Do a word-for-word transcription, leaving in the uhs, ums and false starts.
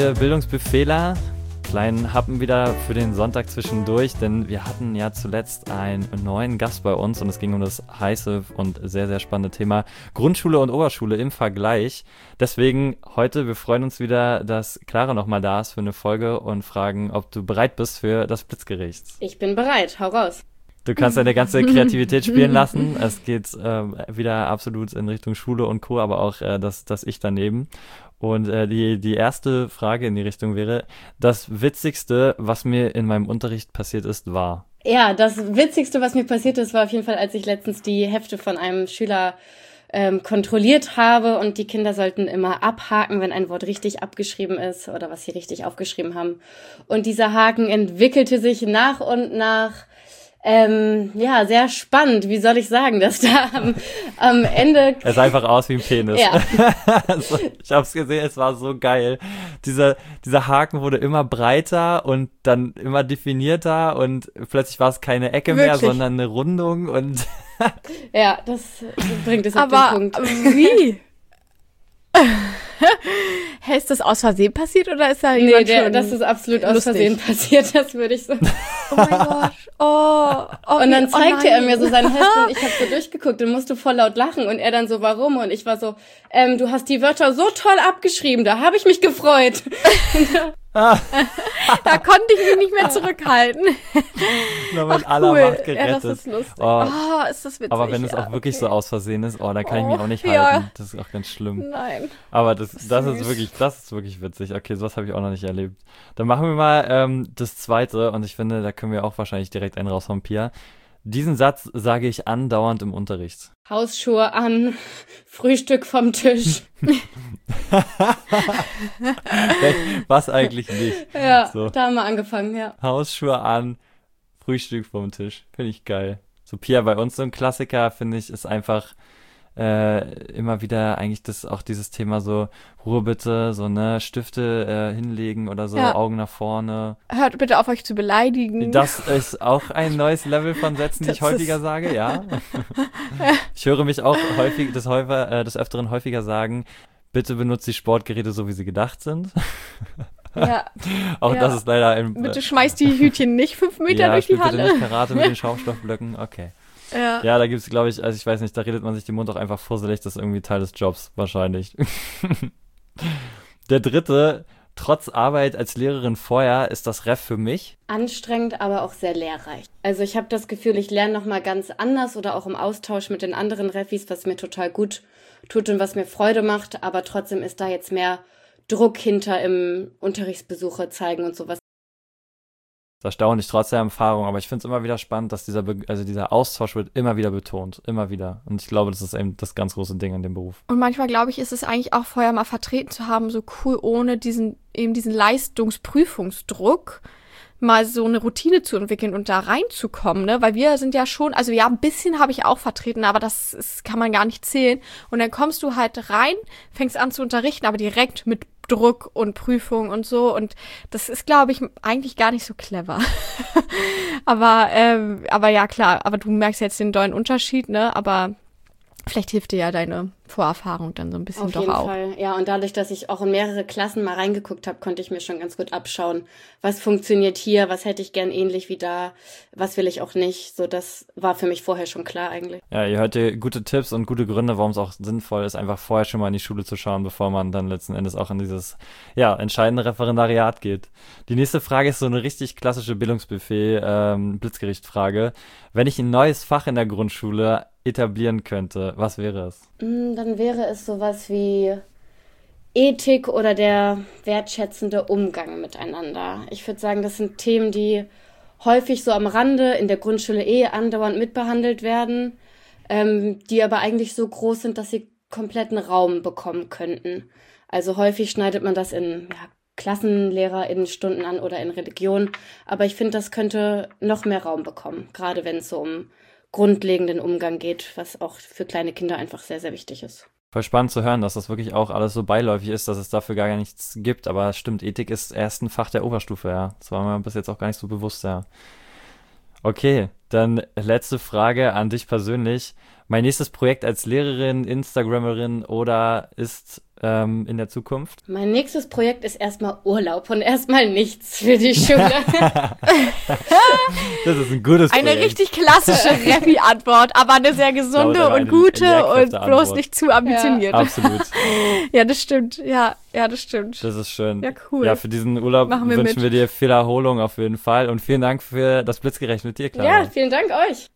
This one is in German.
ihr Bildungsbuffetler. Kleinen Happen wieder für den Sonntag zwischendurch, denn wir hatten ja zuletzt einen neuen Gast bei uns und es ging um das heiße und sehr, sehr spannende Thema Grundschule und Oberschule im Vergleich. Deswegen heute, wir freuen uns wieder, dass Clara nochmal da ist für eine Folge und fragen, ob du bereit bist für das Blitzgericht. Ich bin bereit, hau raus. Du kannst deine ganze Kreativität spielen lassen. Es geht äh, wieder absolut in Richtung Schule und Co., aber auch äh, das, das Ich daneben. Und äh, die, die erste Frage in die Richtung wäre, das Witzigste, was mir in meinem Unterricht passiert ist, war? Ja, das Witzigste, was mir passiert ist, war auf jeden Fall, als ich letztens die Hefte von einem Schüler ähm, kontrolliert habe und die Kinder sollten immer abhaken, wenn ein Wort richtig abgeschrieben ist oder was sie richtig aufgeschrieben haben. Und dieser Haken entwickelte sich nach und nach Ähm, ja, sehr spannend. Wie soll ich sagen, dass da am, am Ende... Es sah einfach aus wie ein Penis. Ja. Also, ich hab's gesehen, es war so geil. Dieser, dieser Haken wurde immer breiter und dann immer definierter und plötzlich war es keine Ecke Wirklich? mehr, sondern eine Rundung und... Ja, das bringt es auf Aber den Punkt. wie? Hey, ist das aus Versehen passiert oder ist da Nee, jemand der, schon das ist absolut aus lustig? Versehen passiert, das würde ich so... Oh mein Gott. Oh, oh, Und dann wie- oh zeigte er nein. mir so sein Heft und ich habe so durchgeguckt und musste voll laut lachen und er dann so, warum? Und ich war so, ähm, du hast die Wörter so toll abgeschrieben, da habe ich mich gefreut. Da konnte ich mich nicht mehr zurückhalten. Nur mit Ach, aller cool. Macht Ja, gerettet. das ist lustig. Oh, Oh, ist das witzig. aber wenn es ja, auch wirklich okay. so aus Versehen ist, oh, da kann ich mich Oh, auch nicht ja. halten. Das ist auch ganz schlimm. Nein. Aber das, das ist Süß. wirklich, das ist wirklich witzig. Okay, sowas habe ich auch noch nicht erlebt. Dann machen wir mal ähm, das zweite und ich finde, da können wir auch wahrscheinlich direkt einen raushauen, Pia. Diesen Satz sage ich andauernd im Unterricht. Hausschuhe an, Frühstück vom Tisch. Was eigentlich nicht. Ja, So. da haben wir angefangen, ja. Hausschuhe an, Frühstück vom Tisch. Finde ich geil. So, Pia, bei uns so ein Klassiker, finde ich, ist einfach äh, immer wieder eigentlich das auch dieses Thema so, Ruhe bitte, so, ne, Stifte äh, hinlegen oder so, Ja. Augen nach vorne. Hört bitte auf, euch zu beleidigen. Das ist auch ein neues Level von Sätzen, die Das ich häufiger ist- sage, ja. Ich höre mich auch häufig, des, häufiger, äh, des Öfteren häufiger sagen, bitte benutzt die Sportgeräte so, wie sie gedacht sind. Ja. Auch Ja. das ist leider ein... Bitte schmeißt die Hütchen nicht fünf Meter ja, durch die spielt bitte Halle. nicht Karate mit den Schaumstoffblöcken, okay. Ja. Ja, da gibt's, glaube ich, also ich weiß nicht, da redet man sich den Mund auch einfach fusselig, das ist irgendwie Teil des Jobs, wahrscheinlich. Der dritte, trotz Arbeit als Lehrerin vorher, ist das Ref für mich. Anstrengend, aber auch sehr lehrreich. Also ich habe das Gefühl, ich lerne nochmal ganz anders oder auch im Austausch mit den anderen Refis, was mir total gut tut und was mir Freude macht, aber trotzdem ist da jetzt mehr Druck hinter im Unterrichtsbesuche zeigen und sowas. Das ist erstaunlich, trotz der Erfahrung, aber ich finde es immer wieder spannend, dass dieser, Be- also dieser Austausch wird immer wieder betont, immer wieder. Und ich glaube, das ist eben das ganz große Ding an dem Beruf. Und manchmal, glaube ich, ist es eigentlich auch vorher mal vertreten zu haben, so cool, ohne diesen, eben diesen Leistungsprüfungsdruck, mal so eine Routine zu entwickeln und da reinzukommen, ne? Weil wir sind ja schon, also ja, ein bisschen habe ich auch vertreten, aber das ist, kann man gar nicht zählen. Und dann kommst du halt rein, fängst an zu unterrichten, aber direkt mit Druck und Prüfung und so. Und das ist, glaube ich, eigentlich gar nicht so clever. aber, ähm, aber ja, klar, aber du merkst jetzt den dollen Unterschied, ne? Aber vielleicht hilft dir ja deine Vorerfahrung dann so ein bisschen Auf doch jeden auch. Fall. Ja, und dadurch, dass ich auch in mehrere Klassen mal reingeguckt habe, konnte ich mir schon ganz gut abschauen, was funktioniert hier, was hätte ich gern ähnlich wie da, was will ich auch nicht. So, das war für mich vorher schon klar eigentlich. Ja, ihr hört hier gute Tipps und gute Gründe, warum es auch sinnvoll ist, einfach vorher schon mal in die Schule zu schauen, bevor man dann letzten Endes auch in dieses, ja, entscheidende Referendariat geht. Die nächste Frage ist so eine richtig klassische Bildungsbuffet, ähm, Blitzgerichtfrage. Wenn ich ein neues Fach in der Grundschule etablieren könnte, was wäre es? Mm, Dann wäre es sowas wie Ethik oder der wertschätzende Umgang miteinander. Ich würde sagen, das sind Themen, die häufig so am Rande in der Grundschule eh andauernd mitbehandelt werden, ähm, die aber eigentlich so groß sind, dass sie kompletten Raum bekommen könnten. Also häufig schneidet man das in ja, KlassenlehrerInnen-Stunden an oder in Religion, aber ich finde, das könnte noch mehr Raum bekommen, gerade wenn es so um grundlegenden Umgang geht, was auch für kleine Kinder einfach sehr, sehr wichtig ist. Voll spannend zu hören, dass das wirklich auch alles so beiläufig ist, dass es dafür gar nichts gibt. Aber es stimmt, Ethik ist erst ein Fach der Oberstufe, ja. Das war mir bis jetzt auch gar nicht so bewusst, ja. Okay, dann letzte Frage an dich persönlich. Mein nächstes Projekt als Lehrerin, Instagramerin oder ist ähm, in der Zukunft? Mein nächstes Projekt ist erstmal Urlaub und erstmal nichts für die Schule. Das ist ein gutes Projekt. Eine richtig klassische Rappi-Antwort, aber eine sehr gesunde Laut und eine gute und Lehrkräfteantwort. bloß nicht zu ambitioniert. Ja. Absolut. Ja, das stimmt. Ja, ja, das stimmt. Das ist schön. Ja, cool. Ja, für diesen Urlaub Machen wir wünschen mit. wir dir viel Erholung auf jeden Fall und vielen Dank für das Blitzgerechnet mit dir, Clara. Ja, vielen Dank euch.